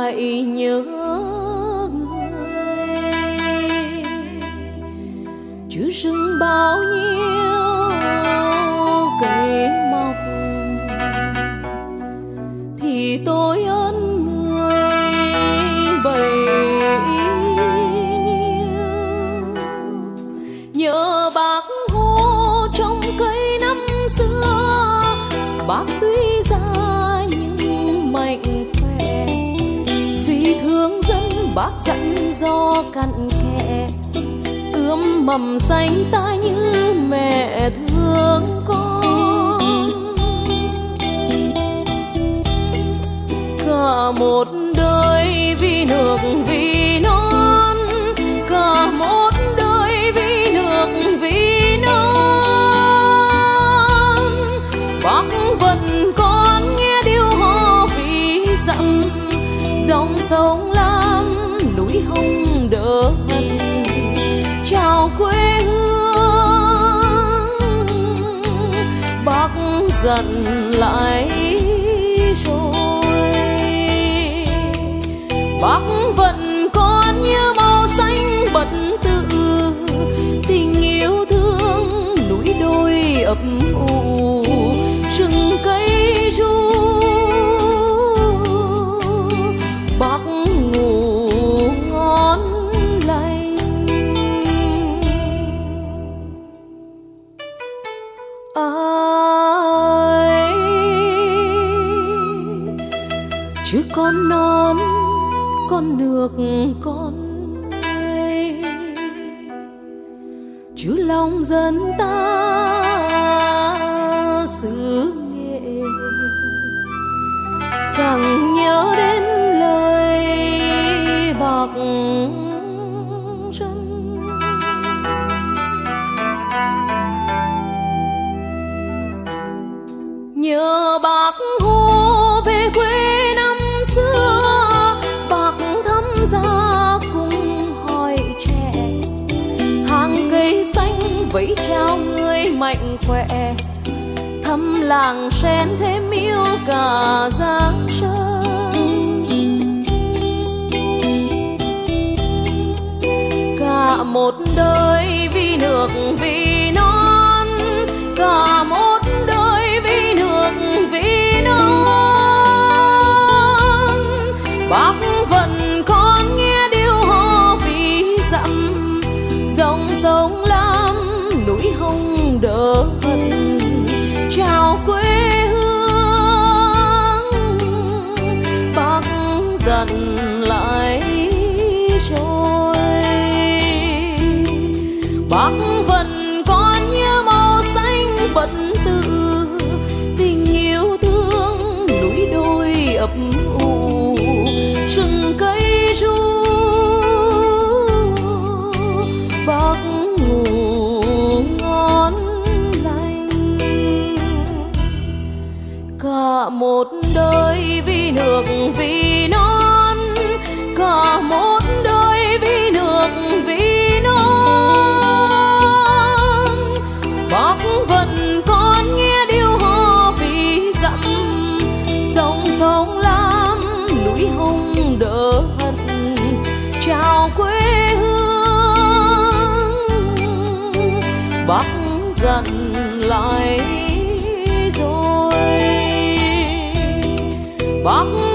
lại nhớ người. Chứ rừng bao nhiêu cây mọc thì tôi ơn người bấy nhiêu. Nhớ bác Hồ trong cây năm xưa, bác tuy già nhưng mạnh khỏe. Vì thương dân bác dặn dò cặn kẽ, ươm mầm xanh ta như mẹ thương con. Cả một đời vì nước vì non, cả một đời vì nước vì non. Bác vẫn còn nghe điều hò vì dặm, dòng sông Lam núi Hồng đỡ hận. Chào quê hương, bác dặn lại rồi. Bác vẫn còn như màu xanh bất tử, tình yêu thương núi đồi ấp ủ, rừng cây ru. Bác ngủ ngon lành. Ai chứ con non, con nước, con người, chứ lòng dân ta xứ Nghệ. Càng nhớ đến lời bác răn, nhớ bác Hồ về quê năm xưa. Bác thăm gia cùng hỏi trẻ, hàng cây xanh vẫy chào người mạnh khỏe. Thăm làng sen thêm yêu cả Giang Sơn. Cả một đời vì nước vì non, cả một đời vì nước vì non. Bác vẫn còn nghe điều hò vì dặm, dòng sông Lam núi Hồng đỡ hận. Chào quê hương, bác dặn lại rồi. Bác vẫn còn như màu xanh bất tử, tình yêu thương núi đồi ấp ủ, rừng cây ru. Bác ngủ ngon lành. Cả một đời vì nước vì non, cả một đời vì nước vì non. Bác vẫn còn nghe điều hò vì dặm, dòng sông Lam núi Hồng đỡ hận. Chào quê hương, bác dặn lại rồi. Bác